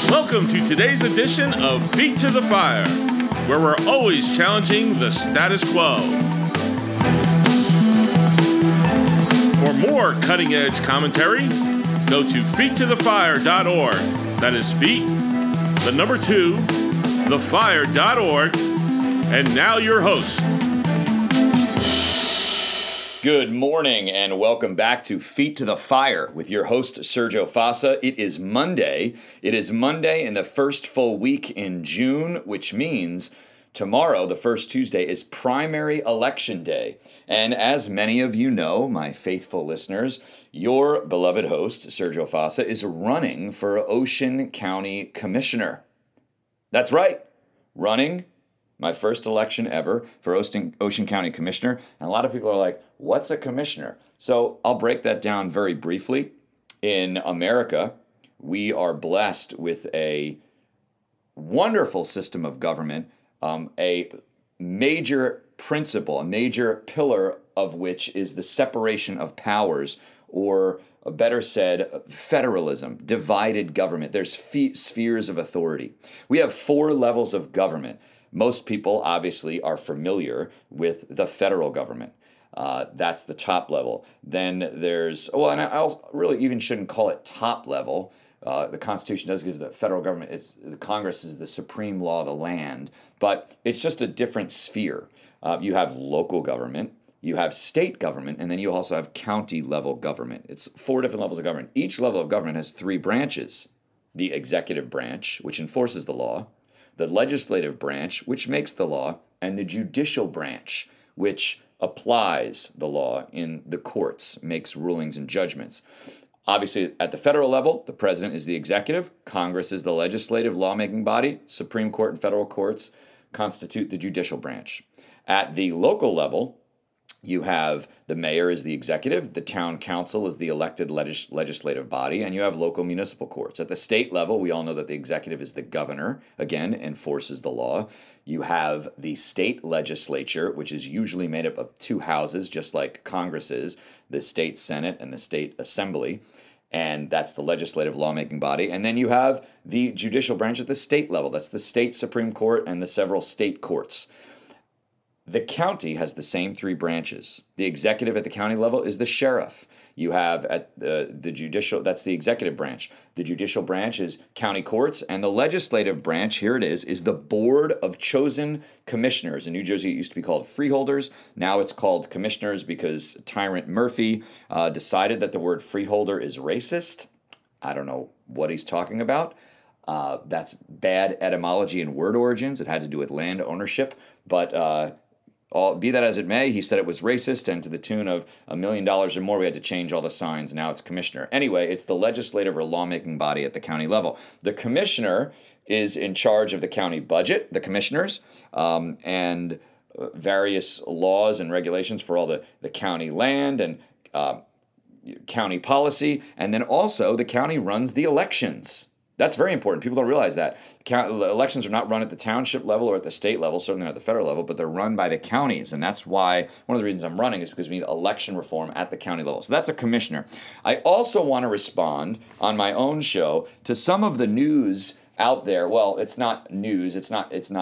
Welcome to today's edition of Feet to the Fire, where we're always challenging the status quo. For more cutting-edge commentary, go to feettothefire.org. That is feet, the number 2, thefire.org. And now your host. Good morning and welcome back to Feet to the Fire with your host, Sergio Fasa. It is Monday. It is Monday in the first full week in June, which means tomorrow, the first Tuesday, is primary election day. And as many of you know, my faithful listeners, your beloved host, Sergio Fasa, is running for Ocean County Commissioner. That's right, running my first election ever for Ocean County Commissioner. And a lot of people are like, what's a commissioner? So I'll break that down very briefly. In America, we are blessed with a wonderful system of government, a major principle, a major pillar of which is the separation of powers, or better said, federalism, divided government. There's spheres of authority. We have 4 levels of government. Most people obviously are familiar with the federal government. That's the top level. Then there's, and I really even shouldn't call it top level. The Constitution does give the federal government, the Congress is the supreme law of the land, but it's just a different sphere. You have local government, you have state government, and then you also have county level government. It's 4 different levels of government. Each level of government has 3 branches. The executive branch, which enforces the law, the legislative branch, which makes the law, and the judicial branch, which applies the law in the courts, makes rulings and judgments. Obviously, at the federal level, the president is the executive, Congress is the legislative lawmaking body, Supreme Court and federal courts constitute the judicial branch. At the local level, you have the mayor is the executive, the town council is the elected legislative body, and you have local municipal courts. At the state level, we all know that the executive is the governor, again, enforces the law. You have the state legislature, which is usually made up of 2 houses, just like Congress is, the state senate and the state assembly, and that's the legislative lawmaking body. And then you have the judicial branch at the state level. That's the state Supreme Court and the several state courts. The county has the same 3 branches. The executive at the county level is the sheriff. You have at the judicial, that's the executive branch. The judicial branch is county courts, and the legislative branch, here it is the Board of Chosen Commissioners. In New Jersey, it used to be called freeholders. Now it's called commissioners because Tyrant Murphy decided that the word freeholder is racist. I don't know what he's talking about. That's bad etymology and word origins. It had to do with land ownership, but be that as it may, he said it was racist, and to the tune of $1 million or more, we had to change all the signs. Now it's commissioner. Anyway, it's the legislative or lawmaking body at the county level. The commissioner is in charge of the county budget, the commissioners, and various laws and regulations for all the county land and county policy. And then also the county runs the elections. That's very important. People don't realize that. Elections are not run at the township level or at the state level, certainly not at the federal level, but they're run by the counties. And that's why one of the reasons I'm running is because we need election reform at the county level. So that's a commissioner. I also want to respond on my own show to some of the news out there. Well, it's not news. It's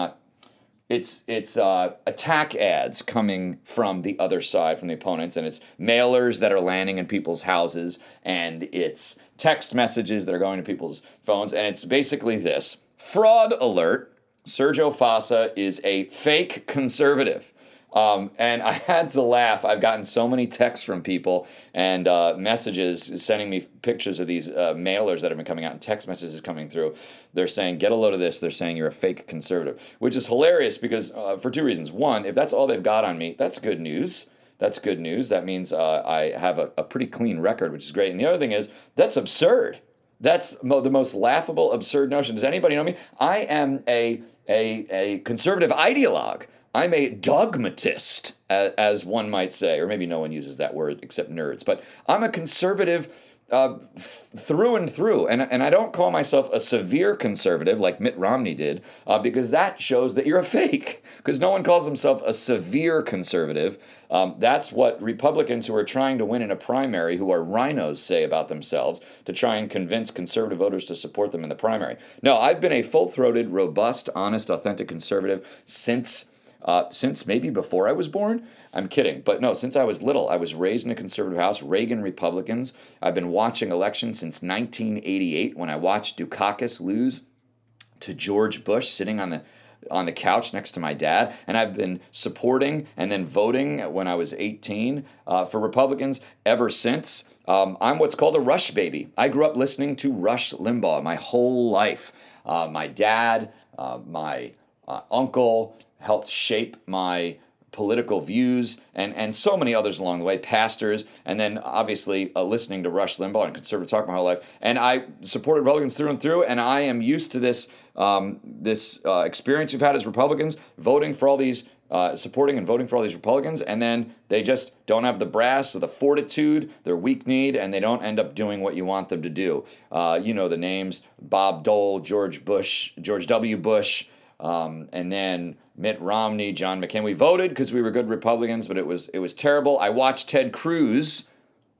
attack ads coming from the other side, from the opponents, and it's mailers that are landing in people's houses, and it's text messages that are going to people's phones, and it's basically this: fraud alert, Sergio Fasa is a fake conservative. And I had to laugh. I've gotten so many texts from people and messages sending me pictures of these mailers that have been coming out and text messages coming through. They're saying, get a load of this. They're saying you're a fake conservative, which is hilarious because for 2 reasons. One, if that's all they've got on me, that's good news. That's good news. That means I have a pretty clean record, which is great. And the other thing is, that's absurd. That's the most laughable, absurd notion. Does anybody know me? I am a conservative ideologue. I'm a dogmatist, as one might say, or maybe no one uses that word except nerds, but I'm a conservative through and through. And I don't call myself a severe conservative like Mitt Romney did, because that shows that you're a fake, because no one calls himself a severe conservative. That's what Republicans who are trying to win in a primary, who are rhinos, say about themselves to try and convince conservative voters to support them in the primary. No, I've been a full-throated, robust, honest, authentic conservative since maybe before I was born. I'm kidding. But no, since I was little, I was raised in a conservative house, Reagan Republicans. I've been watching elections since 1988 when I watched Dukakis lose to George Bush sitting on the couch next to my dad. And I've been supporting and then voting when I was 18 for Republicans ever since. I'm what's called a Rush baby. I grew up listening to Rush Limbaugh my whole life. My dad, my uncle helped shape my political views, and so many others along the way, pastors, and then obviously listening to Rush Limbaugh and conservative talk my whole life. And I supported Republicans through and through, and I am used to this experience we've had as Republicans, voting for all these, supporting and voting for all these Republicans, and then they just don't have the brass or the fortitude, they're weak-kneed, and they don't end up doing what you want them to do. You know the names: Bob Dole, George W. Bush, and then Mitt Romney, John McCain. We voted because we were good Republicans, but it was terrible. I watched Ted Cruz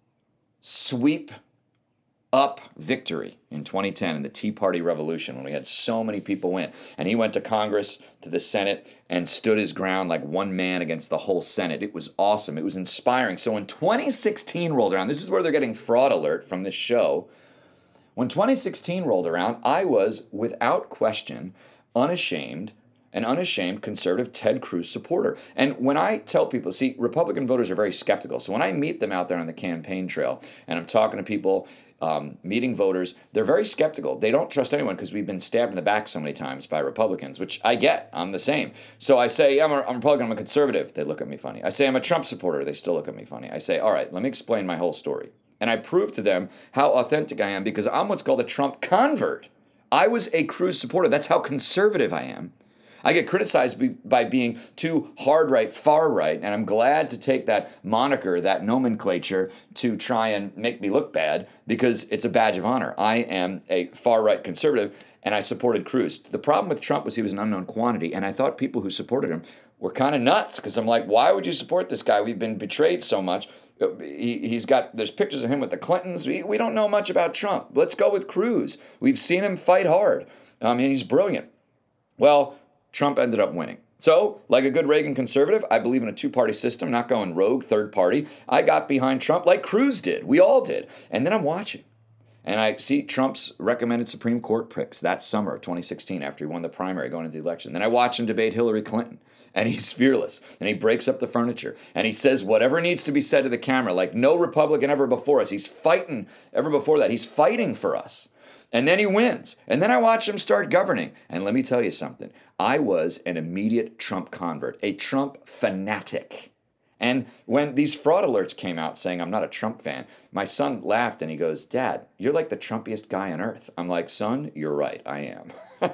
sweep up victory in 2010 in the Tea Party revolution when we had so many people win. And he went to Congress, to the Senate, and stood his ground like one man against the whole Senate. It was awesome. It was inspiring. So when 2016 rolled around, this is where they're getting fraud alert from this show. When 2016 rolled around, I was, without question, an unashamed conservative Ted Cruz supporter. And when I tell people, see, Republican voters are very skeptical. So when I meet them out there on the campaign trail and I'm talking to people, meeting voters, they're very skeptical. They don't trust anyone because we've been stabbed in the back so many times by Republicans, which I get. I'm the same. So I say, yeah, I'm a Republican, I'm a conservative. They look at me funny. I say I'm a Trump supporter. They still look at me funny. I say, all right, let me explain my whole story. And I prove to them how authentic I am because I'm what's called a Trump convert. I was a Cruz supporter. That's how conservative I am. I get criticized by being too hard right, far right, and I'm glad to take that moniker, that nomenclature, to try and make me look bad because it's a badge of honor. I am a far right conservative, and I supported Cruz. The problem with Trump was he was an unknown quantity, and I thought people who supported him were kind of nuts because I'm like, why would you support this guy? We've been betrayed so much. There's pictures of him with the Clintons. We don't know much about Trump. Let's go with Cruz. We've seen him fight hard. He's brilliant. Well, Trump ended up winning. So, like a good Reagan conservative, I believe in a two-party system, not going rogue, third party. I got behind Trump like Cruz did. We all did. And then I'm watching. And I see Trump's recommended Supreme Court picks that summer of 2016 after he won the primary going into the election. Then I watch him debate Hillary Clinton. And he's fearless. And he breaks up the furniture. And he says whatever needs to be said to the camera, like no Republican ever before us. He's fighting, ever before that. He's fighting for us. And then he wins. And then I watch him start governing. And let me tell you something. I was an immediate Trump convert, a Trump fanatic. And when these fraud alerts came out saying I'm not a Trump fan, my son laughed and he goes, Dad, you're like the Trumpiest guy on earth. I'm like, son, you're right, I am.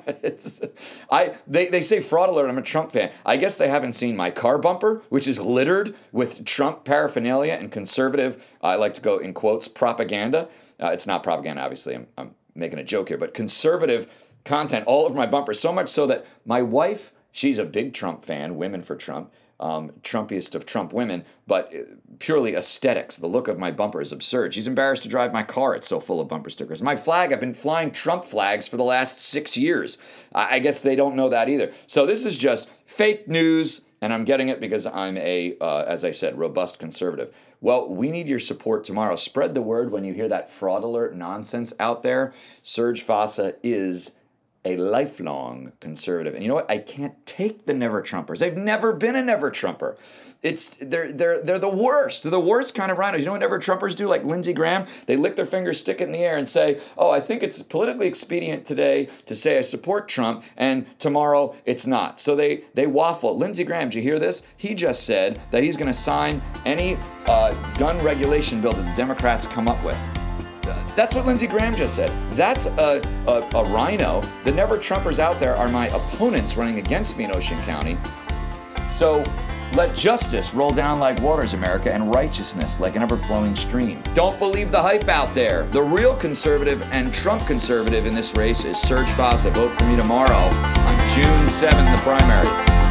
They say fraud alert, I'm a Trump fan. I guess they haven't seen my car bumper, which is littered with Trump paraphernalia and conservative, I like to go in quotes, propaganda. It's not propaganda, obviously. I'm making a joke here, but conservative content all over my bumper, so much so that my wife, she's a big Trump fan, Women for Trump, Trumpiest of Trump women, but purely aesthetics. The look of my bumper is absurd. She's embarrassed to drive my car. It's so full of bumper stickers. My flag, I've been flying Trump flags for the last 6 years. I guess they don't know that either. So this is just fake news, and I'm getting it because I'm a, as I said, robust conservative. Well, we need your support tomorrow. Spread the word when you hear that fraud alert nonsense out there. Serge Fossa is a lifelong conservative. And you know what? I can't take the never Trumpers. They've never been a never Trumper. They're the worst. They're the worst kind of rhinos. You know what never Trumpers do? Like Lindsey Graham, they lick their fingers, stick it in the air, and say, "Oh, I think it's politically expedient today to say I support Trump, and tomorrow it's not." So they waffle. Lindsey Graham, did you hear this? He just said that he's going to sign any gun regulation bill that the Democrats come up with. That's what Lindsey Graham just said. That's a rhino. The never Trumpers out there are my opponents running against me in Ocean County. So let justice roll down like waters, America, and righteousness like an ever-flowing stream. Don't believe the hype out there. The real conservative and Trump conservative in this race is Serge Fasa. Vote for me tomorrow on June 7th, the primary.